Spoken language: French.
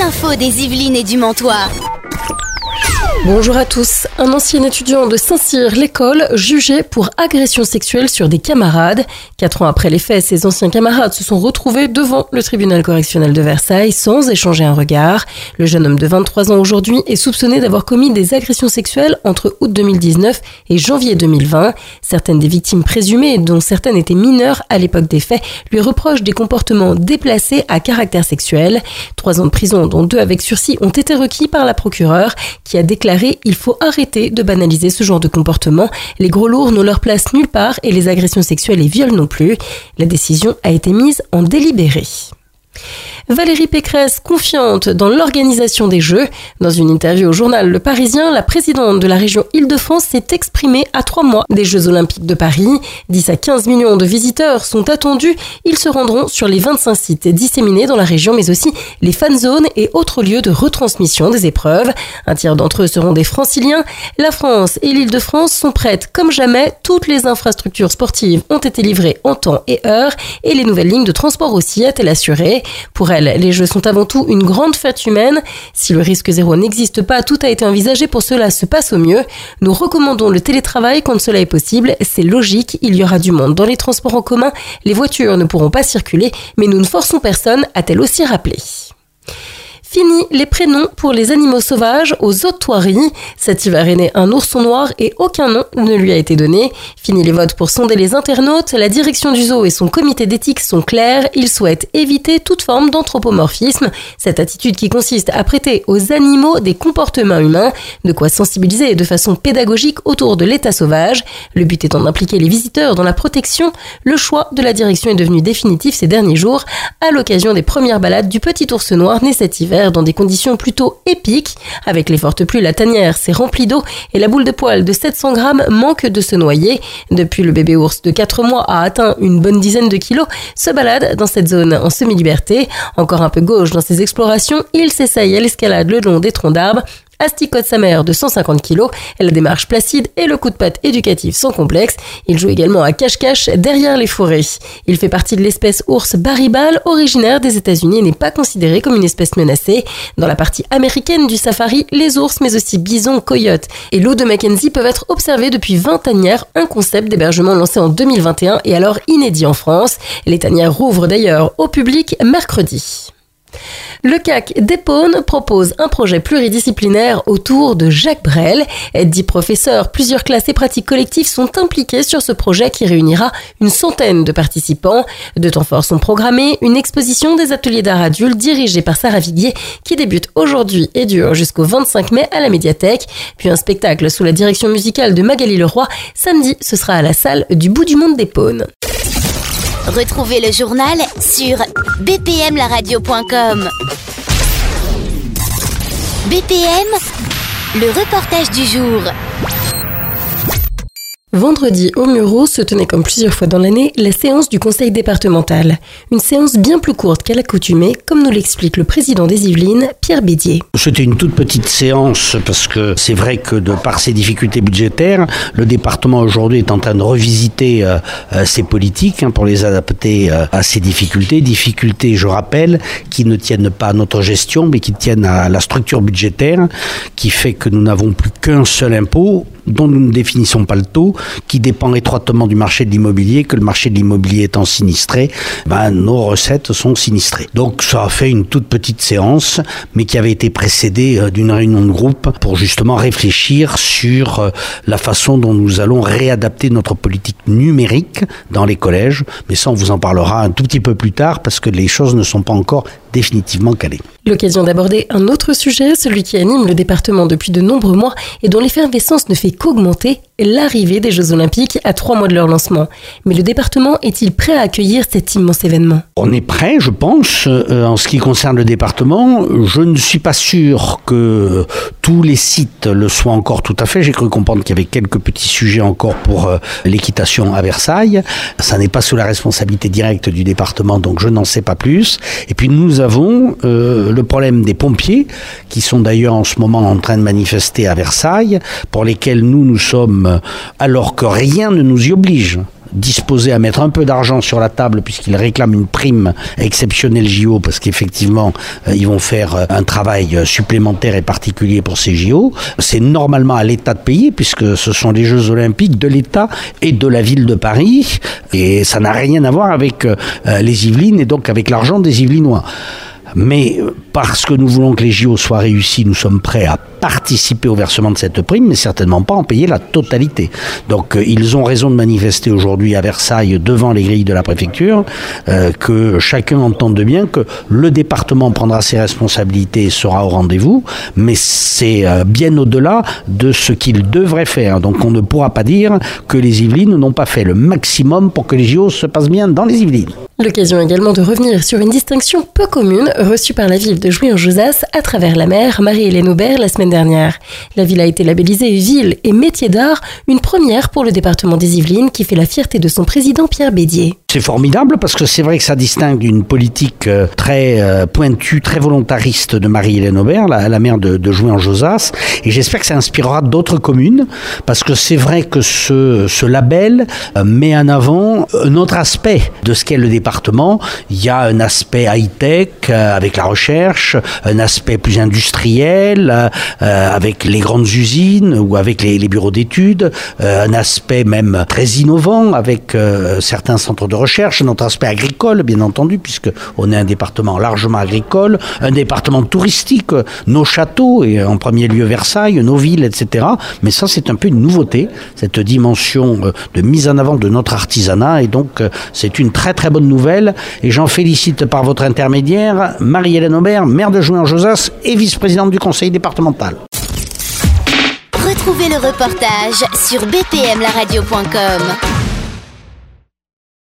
l'info des Yvelines et du Mantois. Bonjour à tous. Un ancien étudiant de Saint-Cyr-l'École jugé pour agression sexuelle sur des camarades. 4 ans après les faits, ses anciens camarades se sont retrouvés devant le tribunal correctionnel de Versailles sans échanger un regard. Le jeune homme de 23 ans aujourd'hui est soupçonné d'avoir commis des agressions sexuelles entre août 2019 et janvier 2020. Certaines des victimes présumées, dont certaines étaient mineures à l'époque des faits, lui reprochent des comportements déplacés à caractère sexuel. 3 ans de prison, dont 2 avec sursis, ont été requis par la procureure qui a déclaré: il faut arrêter de banaliser ce genre de comportement. Les gros lourds n'ont leur place nulle part et les agressions sexuelles et viols non plus. La décision a été mise en délibéré. Valérie Pécresse, confiante dans l'organisation des Jeux. Dans une interview au journal Le Parisien, la présidente de la région Île-de-France s'est exprimée à 3 mois des Jeux Olympiques de Paris. 10 à 15 millions de visiteurs sont attendus. Ils se rendront sur les 25 sites disséminés dans la région, mais aussi les fan zones et autres lieux de retransmission des épreuves. Un tiers d'entre eux seront des franciliens. La France et l'Île-de-France sont prêtes comme jamais. Toutes les infrastructures sportives ont été livrées en temps et heure et les nouvelles lignes de transport aussi a-t-elle assuré. Pour elle, les Jeux sont avant tout une grande fête humaine. Si le risque zéro n'existe pas, tout a été envisagé pour que cela se passe au mieux. Nous recommandons le télétravail quand cela est possible. C'est logique, il y aura du monde dans les transports en commun. Les voitures ne pourront pas circuler, mais nous ne forçons personne, a-t-elle aussi rappelé. Fini les prénoms pour les animaux sauvages aux Hautes-Thoiries. Cet hiver est né un ourson noir et aucun nom ne lui a été donné. Fini les votes pour sonder les internautes. La direction du zoo et son comité d'éthique sont clairs. Ils souhaitent éviter toute forme d'anthropomorphisme. Cette attitude qui consiste à prêter aux animaux des comportements humains. De quoi sensibiliser de façon pédagogique autour de l'état sauvage. Le but étant d'impliquer les visiteurs dans la protection. Le choix de la direction est devenu définitif ces derniers jours à l'occasion des premières balades du petit ours noir né cet hiver dans des conditions plutôt épiques. Avec les fortes pluies, la tanière s'est remplie d'eau et la boule de poil de 700 grammes manque de se noyer. Depuis, le bébé ours de 4 mois a atteint une bonne dizaine de kilos, se balade dans cette zone en semi-liberté. Encore un peu gauche dans ses explorations, il s'essaye à l'escalade le long des troncs d'arbres, asticote sa mère de 150 kg, la démarche placide et le coup de patte éducatif sans complexe. Il joue également à cache-cache derrière les forêts. Il fait partie de l'espèce ours baribal, originaire des États-Unis et n'est pas considéré comme une espèce menacée. Dans la partie américaine du safari, les ours, mais aussi bisons, coyotes et loups de Mackenzie peuvent être observés depuis 20 tanières, un concept d'hébergement lancé en 2021 et alors inédit en France. Les tanières rouvrent d'ailleurs au public mercredi. Le CAC d'Épône propose un projet pluridisciplinaire autour de Jacques Brel. 10 professeurs, plusieurs classes et pratiques collectives sont impliqués sur ce projet qui réunira une centaine de participants. 2 temps forts sont programmés, une exposition des ateliers d'art adulte dirigée par Sarah Viguier qui débute aujourd'hui et dure jusqu'au 25 mai à la médiathèque. Puis un spectacle sous la direction musicale de Magali Leroy. Samedi, ce sera à la salle du bout du monde d'Épône. Retrouvez le journal sur bpmlaradio.com. BPM, le reportage du jour. Vendredi, au Mureau, se tenait comme plusieurs fois dans l'année la séance du conseil départemental. Une séance bien plus courte qu'à l'accoutumée, comme nous l'explique le président des Yvelines, Pierre Bédier. C'était une toute petite séance parce que c'est vrai que de par ses difficultés budgétaires, le département aujourd'hui est en train de revisiter ses politiques pour les adapter à ces difficultés. Difficultés, je rappelle, qui ne tiennent pas à notre gestion, mais qui tiennent à la structure budgétaire, qui fait que nous n'avons plus qu'un seul impôt, dont nous ne définissons pas le taux, qui dépend étroitement du marché de l'immobilier, que le marché de l'immobilier étant sinistré, nos recettes sont sinistrées. Donc ça a fait une toute petite séance, mais qui avait été précédée d'une réunion de groupe pour justement réfléchir sur la façon dont nous allons réadapter notre politique numérique dans les collèges. Mais ça, on vous en parlera un tout petit peu plus tard, parce que les choses ne sont pas encore définitivement calées. L'occasion d'aborder un autre sujet, celui qui anime le département depuis de nombreux mois et dont l'effervescence ne fait qu'augmenter, l'arrivée des Jeux Olympiques à 3 mois de leur lancement. Mais le département est-il prêt à accueillir cet immense événement ? On est prêt, je pense, en ce qui concerne le département. Je ne suis pas sûr que tous les sites le soient encore tout à fait. J'ai cru comprendre qu'il y avait quelques petits sujets encore pour l'équitation à Versailles. Ça n'est pas sous la responsabilité directe du département, donc je n'en sais pas plus. Et puis nous avons le problème des pompiers, qui sont d'ailleurs en ce moment en train de manifester à Versailles, pour lesquels nous sommes, alors que rien ne nous y oblige, disposés à mettre un peu d'argent sur la table puisqu'ils réclament une prime exceptionnelle JO parce qu'effectivement, ils vont faire un travail supplémentaire et particulier pour ces JO. C'est normalement à l'État de payer puisque ce sont les Jeux Olympiques de l'État et de la ville de Paris et ça n'a rien à voir avec les Yvelines et donc avec l'argent des Yvelinois. Mais parce que nous voulons que les JO soient réussis, nous sommes prêts à participer au versement de cette prime, mais certainement pas en payer la totalité. Donc ils ont raison de manifester aujourd'hui à Versailles devant les grilles de la préfecture, que chacun entende bien que le département prendra ses responsabilités et sera au rendez-vous, mais c'est bien au-delà de ce qu'il devrait faire. Donc on ne pourra pas dire que les Yvelines n'ont pas fait le maximum pour que les JO se passent bien dans les Yvelines. L'occasion également de revenir sur une distinction peu commune reçue par la ville de Jouy-en-Josas à travers la maire Marie-Hélène Aubert la semaine dernière. La ville a été labellisée Ville et Métier d'Art, une première pour le département des Yvelines qui fait la fierté de son président Pierre Bédier. C'est formidable parce que c'est vrai que ça distingue d'une politique très pointue, très volontariste de Marie-Hélène Aubert, la maire de Jouy-en-Josas, et j'espère que ça inspirera d'autres communes parce que c'est vrai que ce label met en avant un autre aspect de ce qu'est le département. Il y a un aspect high-tech avec la recherche, un aspect plus industriel avec les grandes usines ou avec les bureaux d'études, un aspect même très innovant avec certains centres de recherche, un autre aspect agricole bien entendu puisqu'on est un département largement agricole, un département touristique, nos châteaux et en premier lieu Versailles, nos villes, etc. Mais ça c'est un peu une nouveauté, cette dimension de mise en avant de notre artisanat et donc c'est une très très bonne nouvelle et j'en félicite par votre intermédiaire Marie-Hélène Aubert, maire de Jouy-en-Josas et vice-présidente du conseil départemental. Retrouvez le reportage sur bpmlaradio.com.